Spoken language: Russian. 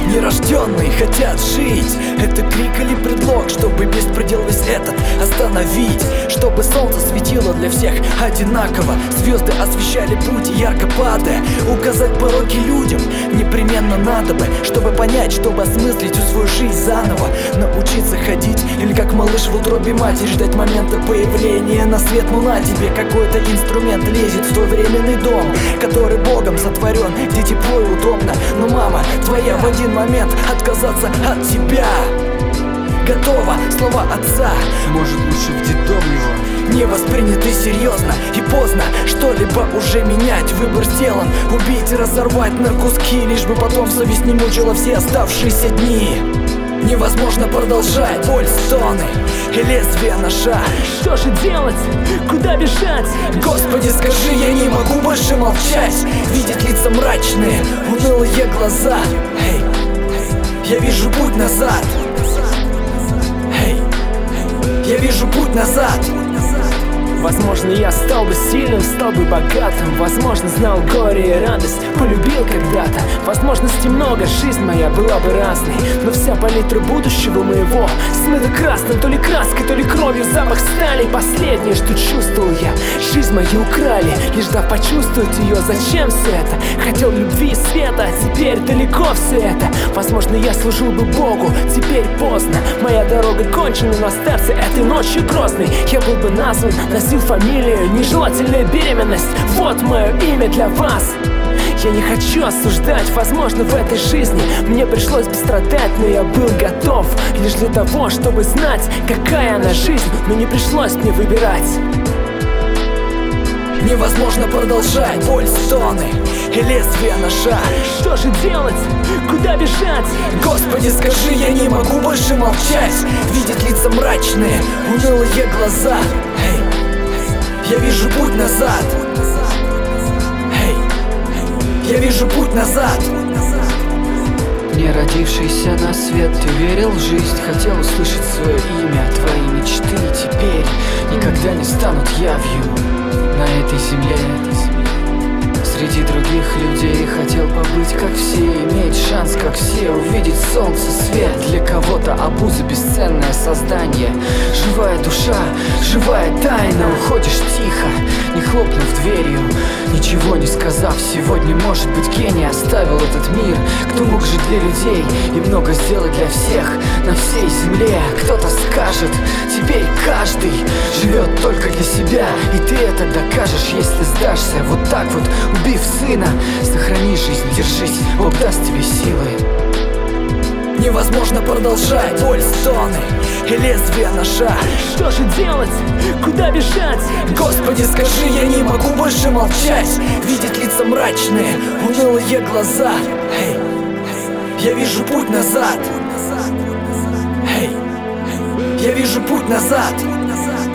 Нерожденные хотят жить. Это крик или предлог, чтобы беспредел весь этот остановить? Чтобы солнце светило для всех одинаково, звезды освещали путь, ярко падая. Указать пороки людям непременно надо бы, чтобы понять, чтобы осмыслить всю свою жизнь заново. Научиться ходить или как малыш в утробе матери ждать момента появления на свет. Ну на тебе какой-то инструмент лезет в твой временный дом, который Богом сотворен, где тепло и удобно. Но мама твоя в один момент отказаться от тебя готова. Слова отца, может, лучше в детдом его, не восприняты серьезно, и поздно что-либо уже менять. Выбор сделан, убить, разорвать на куски, лишь бы потом совесть не мучила все оставшиеся дни. Невозможно продолжать, боль, стоны и лезвие ножа. Что же делать? Куда бежать? Господи, скажи, я не могу больше молчать, видеть лица мрачные, унылые глаза. Эй, я вижу путь назад. Эй, я вижу путь назад. Возможно, я стал бы сильным, стал бы богатым. Возможно, знал горе и радость, полюбил когда-то. Возможностей много, жизнь моя была бы разной, но вся палитра будущего моего смыта красным, то ли краской, то ли кровью, запах стали. Последнее, что чувствовал я, жизнь мою украли, лишь дав почувствовать ее. Зачем все это? Хотел любви и света, а теперь далеко все это. Возможно, я служил бы Богу, теперь поздно. Моя дорога кончена, но остаться этой ночью грозной. Я был бы назван, носил фамилию, нежелательная беременность. Вот мое имя для вас. Я не хочу осуждать, возможно, в этой жизни мне пришлось бы страдать, но я был готов лишь для того, чтобы знать, какая она жизнь, но не пришлось мне выбирать. Невозможно продолжать, боль, стоны и лезвие ножа. Что же делать? Куда бежать? Господи, скажи, я не могу больше молчать, видеть лица мрачные, унылые глаза. Эй, я вижу путь назад. Эй, я вижу путь назад. не родившийся на свет. Ты верил в жизнь, хотел услышать свое имя. Твои мечты теперь никогда не станут явью на этой земле. Среди других людей хотел побыть как все, иметь шанс как все, увидеть солнце, свет. Для кого-то обуза, бесценное создание. Живая душа, живая тайна. Уходишь тихо, не хлопнув дверью, ничего не сказав. Сегодня, может быть, гений оставил этот мир. Кто мог жить для людей и много сделать для всех на всей земле? Кто-то скажет, теперь каждый живет только для себя, и ты это докажешь, если сдашься. Вот так вот, убив сына, сохрани жизнь, держись, Бог даст тебе силы. Невозможно продолжать, боль, стоны и лезвие ножа. Что же делать? Куда бежать? Господи, скажи, я не могу больше молчать, видеть лица мрачные, унылые глаза. Эй, я вижу путь назад. Эй, я вижу путь назад.